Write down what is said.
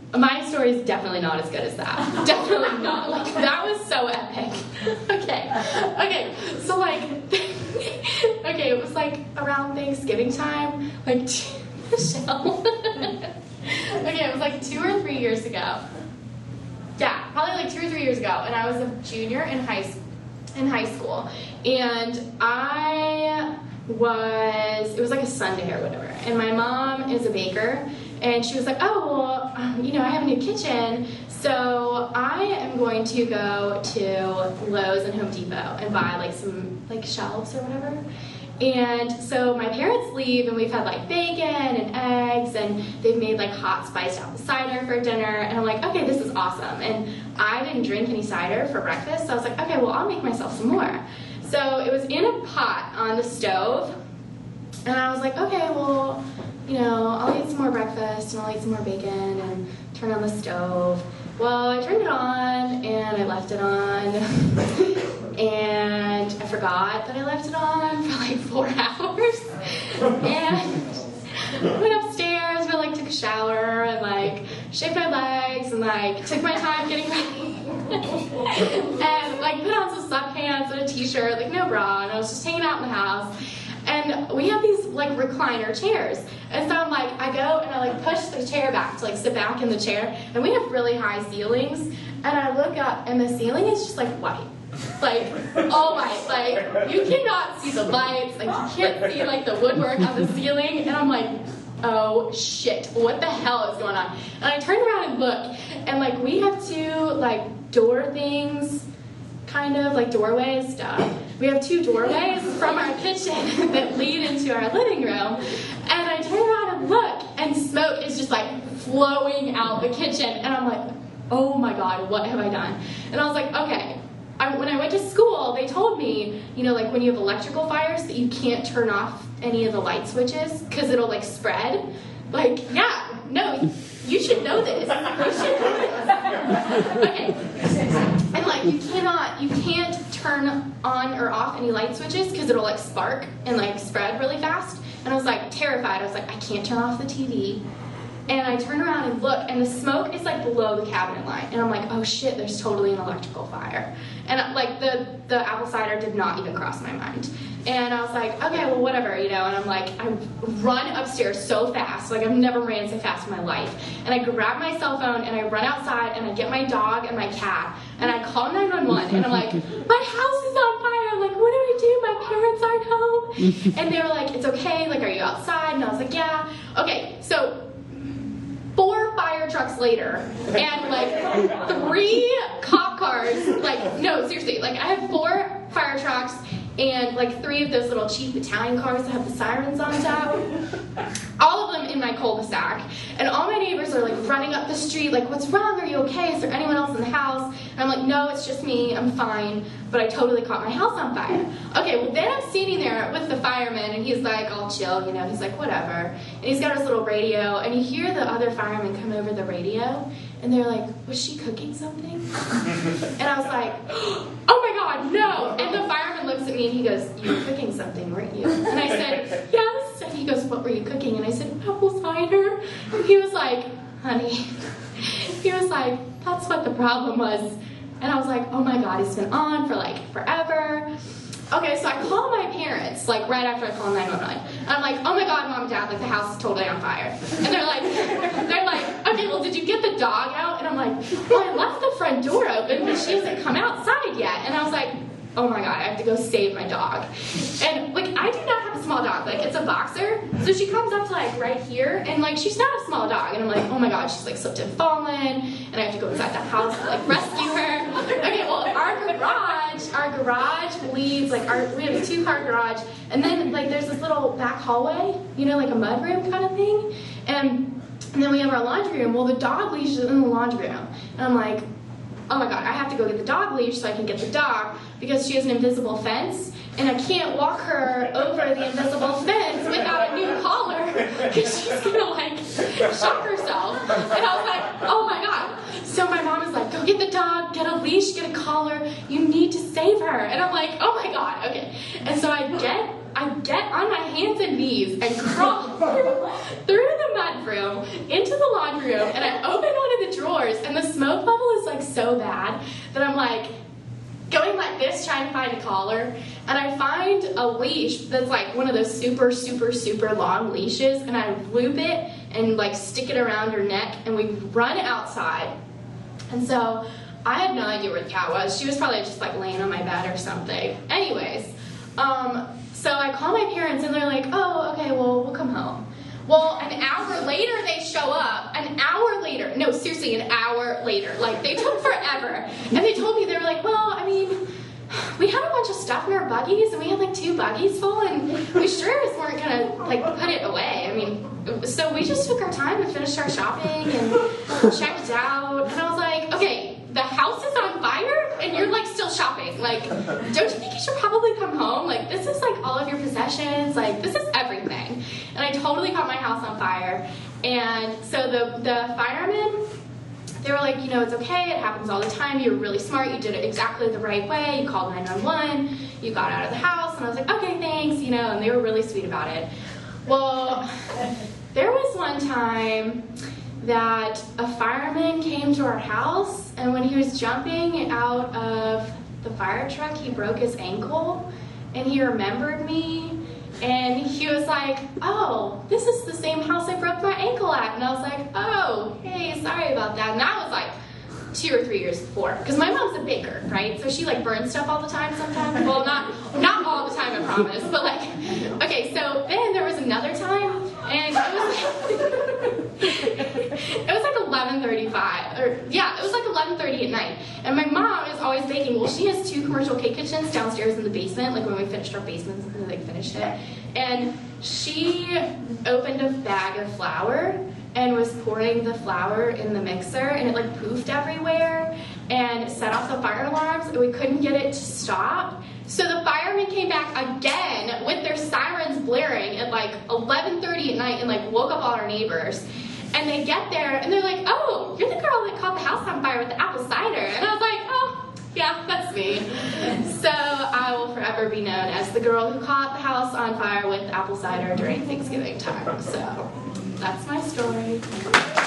My story is definitely not as good as that. Definitely not. Like, that was so epic. Okay, so like, okay, it was like around Thanksgiving time, like, Michelle. Okay, it was like 2 or 3 years ago. Yeah, probably like 2 or 3 years ago, and I was a junior in high school, and it was like a Sunday or whatever, and my mom is a baker, and she was like, oh, well, I have a new kitchen, so I am going to go to Lowe's and Home Depot and buy like some like shelves or whatever. And so my parents leave, and we've had like bacon and eggs, and they've made like hot spiced apple cider for dinner, and I'm like, okay, this is awesome. And I didn't drink any cider for breakfast, so I was like, okay, well, I'll make myself some more. So it was in a pot on the stove, and I was like, okay, well, I'll eat some more breakfast, and I'll eat some more bacon, and turn on the stove. Well, I turned it on, and I left it on, and I forgot that I left it on for like 4 hours, and went upstairs, but like took a shower, and like shaved my legs, and like took my time getting ready, and like put on some sweatpants and a t-shirt, like no bra, and I was just hanging out in the house. And we have these like recliner chairs, and so I'm like, I go and I like push the chair back to like sit back in the chair, and we have really high ceilings, and I look up and the ceiling is just like white, like all white, like you cannot see the lights, like you can't see like the woodwork on the ceiling, and I'm like, oh shit, what the hell is going on? And I turn around and look, and like we have 2 like door things, kind of like doorways stuff. We have 2 doorways from our kitchen that lead into our living room, and I turn around and look, and smoke is just like flowing out the kitchen, and I'm like, oh my god, what have I done? And I was like, okay. When I went to school, they told me, like when you have electrical fires, that you can't turn off any of the light switches because it'll like spread. Like, yeah, no, you should know this. You should know this. Okay. And like, you can't turn on or off any light switches because it'll like spark and like spread really fast. And I was like terrified. I was like, I can't turn off the TV. And I turn around and look, and the smoke is like below the cabinet line. And I'm like, oh shit, there's totally an electrical fire. And like the apple cider did not even cross my mind. And I was like, okay, well, whatever, And I'm like, I run upstairs so fast. Like, I've never ran so fast in my life. And I grab my cell phone, and I run outside, and I get my dog and my cat. And I call 911, and I'm like, my house is on fire. Like, what do I do? My parents aren't home. And they were like, it's okay. Like, are you outside? And I was like, yeah. Okay, so 4 fire trucks later, and like 3 cop cars, like, no, seriously, like I have 4 fire trucks, and like 3 of those little cheap Italian cars that have the sirens on top, all of them in my cul-de-sac, and all my neighbors are like running up the street, like, what's wrong, are you okay, is there anyone else in the house? And I'm like, no, it's just me, I'm fine, but I totally caught my house on fire. Okay, well then I'm standing there with the fireman, and he's like all chill, he's like, whatever, and he's got his little radio, and you hear the other firemen come over the radio, and they're like, was she cooking something? And I was like, oh my god, no! And the fireman looks at me and he goes, you were cooking something, weren't you? And I said, yes. And he goes, what were you cooking? And I said, apple cider. And he was like, honey. He was like, that's what the problem was. And I was like, oh my god, it's been on for like forever. Okay, so I call my parents, like right after I call 911. And I'm like, oh my god, mom and dad, like the house is totally on fire. And they're like, okay, well, did you get the dog out? And I'm like, well, I left the front door open, but she hasn't come outside yet. And I was like, oh my god, I have to go save my dog. And like, I do not have a small dog, like it's a boxer. So she comes up to like right here, and like she's not a small dog. And I'm like, oh my god, she's like slipped and fallen, and I have to go inside the house to like rescue her. Okay, well, our garage leads, like we have a 2-car garage, and then like there's this little back hallway, like a mudroom kind of thing, and then we have our laundry room. Well, the dog leash is in the laundry room, and I'm like, oh my god, I have to go get the dog leash so I can get the dog, because she has an invisible fence, and I can't walk her over the invisible fence without a new collar, because she's gonna like shock herself. And I was like, oh my god. So my mom is like, go get the dog, get a leash, get a collar, you need to save her. And I'm like, oh my god, okay. And so I get on my hands and knees and crawl through the mud room into the laundry room, and I open one of so bad that I'm like going like this trying to find a collar, and I find a leash that's like one of those super, super, super long leashes, and I loop it and like stick it around her neck, and we run outside. And so I had no idea where the cat was. She was probably just like laying on my bed or something. Anyways, so I call my parents, and they're like, oh, okay, well, we'll come home. Well, an hour later they show up. An hour later. No, seriously, an hour later. Like, they took forever. And they told me, they were like, well, I mean, we had a bunch of stuff in our buggies, and we had like 2 buggies full, and we sure weren't gonna like put it away. I mean, so we just took our time and finished our shopping and checked out. And I was like, okay, the house is on fire, and you're like still shopping. Like, don't you think you should probably come home? Like, this is like all of your possessions. Like, this is everything. And I totally caught my house on fire. And so the firemen, they were like, you know, it's okay, it happens all the time, you were really smart, you did it exactly the right way, you called 911, you got out of the house, and I was like, okay, thanks, you know, and they were really sweet about it. Well, there was one time that a fireman came to our house, and when he was jumping out of the fire truck, he broke his ankle, and he remembered me. And he was like, oh, this is the same house I broke my ankle at. And I was like, oh, hey, sorry about that. And that was like 2 or 3 years before. Because my mom's a baker, right? So she like burns stuff all the time sometimes. Well, not all the time, I promise. But like, okay, so then there was another time, and it was like 11:35, or yeah, it was like 11:30 at night. And my mom is always baking. Well, she has 2 commercial cake kitchens downstairs in the basement, like when we finished our basements and like finished it. And she opened a bag of flour and was pouring the flour in the mixer, and it like poofed everywhere and set off the fire alarms, and we couldn't get it to stop. So the firemen came back again with their sirens blaring at like 11:30 at night and like woke up all our neighbors. And they get there, and they're like, oh, you're the girl that caught the house on fire with the apple cider. And I was like, oh, yeah, that's me. So I will forever be known as the girl who caught the house on fire with apple cider during Thanksgiving time. So that's my story.